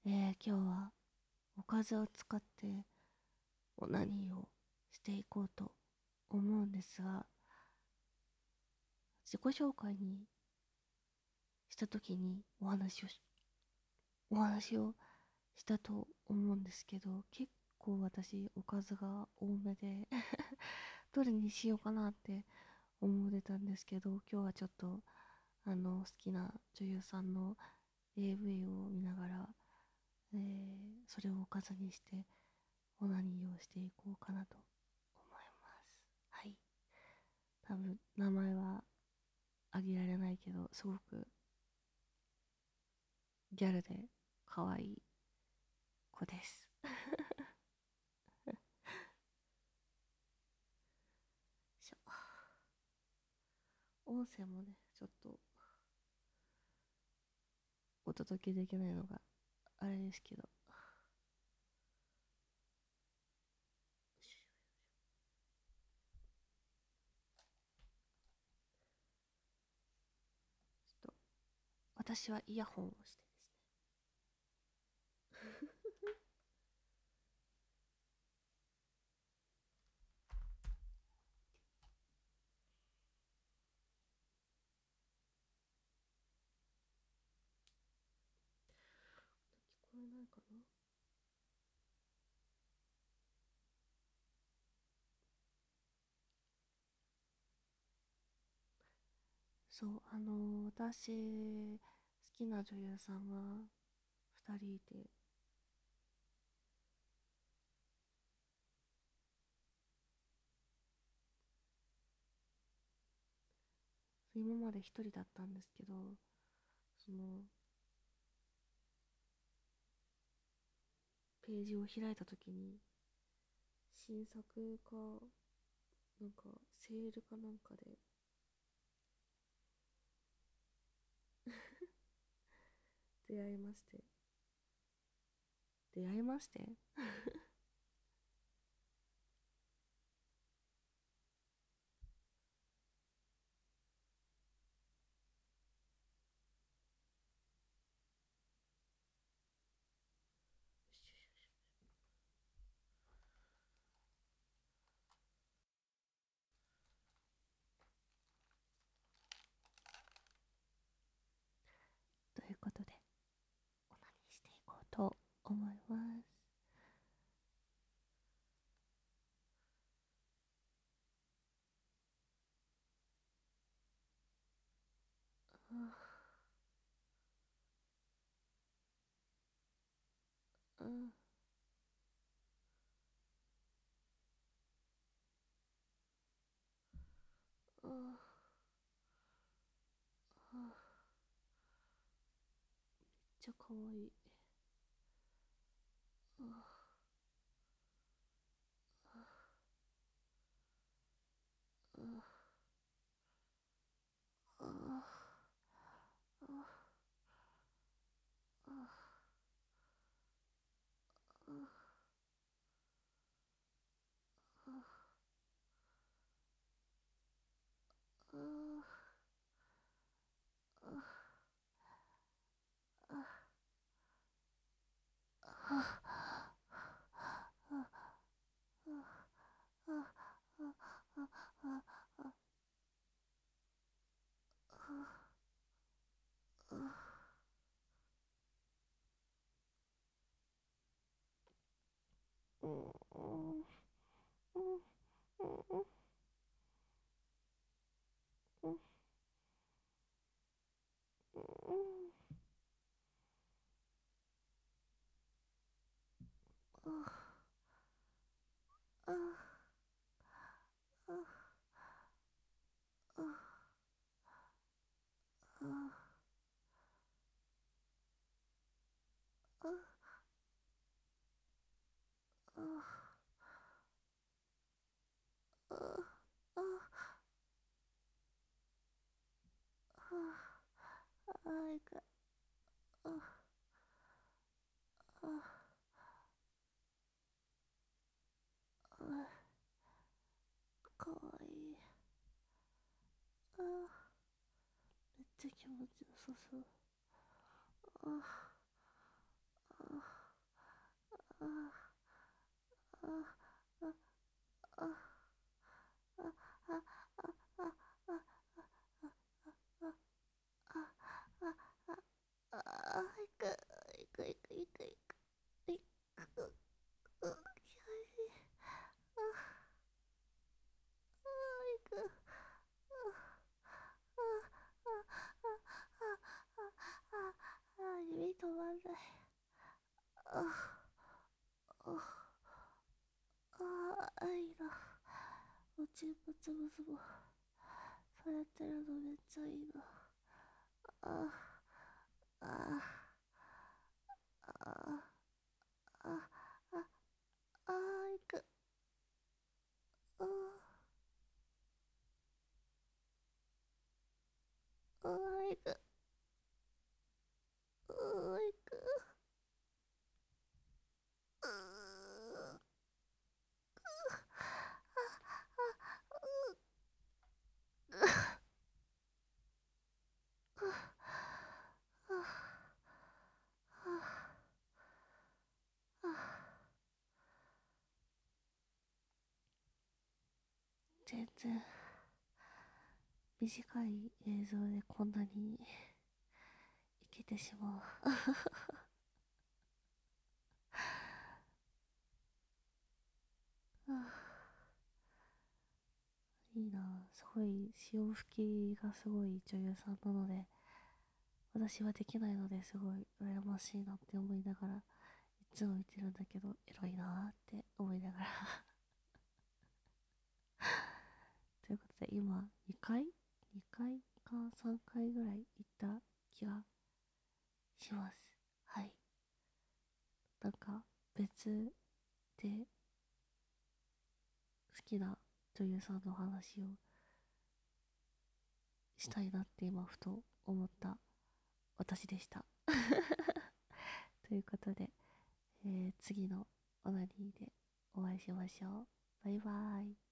今日はおかずを使ってオナニーをしていこうと思うんですが、自己紹介にした時にお話をしたと思うんですけど、結構私おかずが多めでどれにしようかなって思ってたんですけど、今日はちょっと好きな女優さんの AV を見ながら、それをおかずにしてオナニーをしていこうかなと思います。はい。多分名前は挙げられないけど、すごくギャルで可愛い子です。音声もね、ちょっとお届けできないのがあれですけど、ちょっと私はイヤホンをしてですね。聞こえないかな。そう、私、好きな女優さんが2人いて、今まで1人だったんですけど、その、ページを開いた時に、新作か、なんか、セールかなんかで、出会いまして、出会いましてということで、オナニーしていこうと思います。うん、うん、めっちゃ可愛い。かわいい。めっちゃ気持ちよさそう。 あ、あ、あ、あ、あ、いく、いく、いく、いく、いく、いく、いく、指止まんない。いいな。おちんぽつぶつぶ。されてるのめっちゃいいな。ああ、ああ、ああ、いく。あいく。いく。全然短い映像でこんなにいけてしまう。いいな。すごい潮吹きがすごい女優さんなので、私はできないのですごい羨ましいなって思いながらいつも見てるんだけど、エロいなって思いながらということで今2回か3回ぐらい行った気がします。はい。なんか別で好きな女優さんの話をしたいなって今ふと思った私でしたということで、次のオナニーでお会いしましょう。バイバーイ。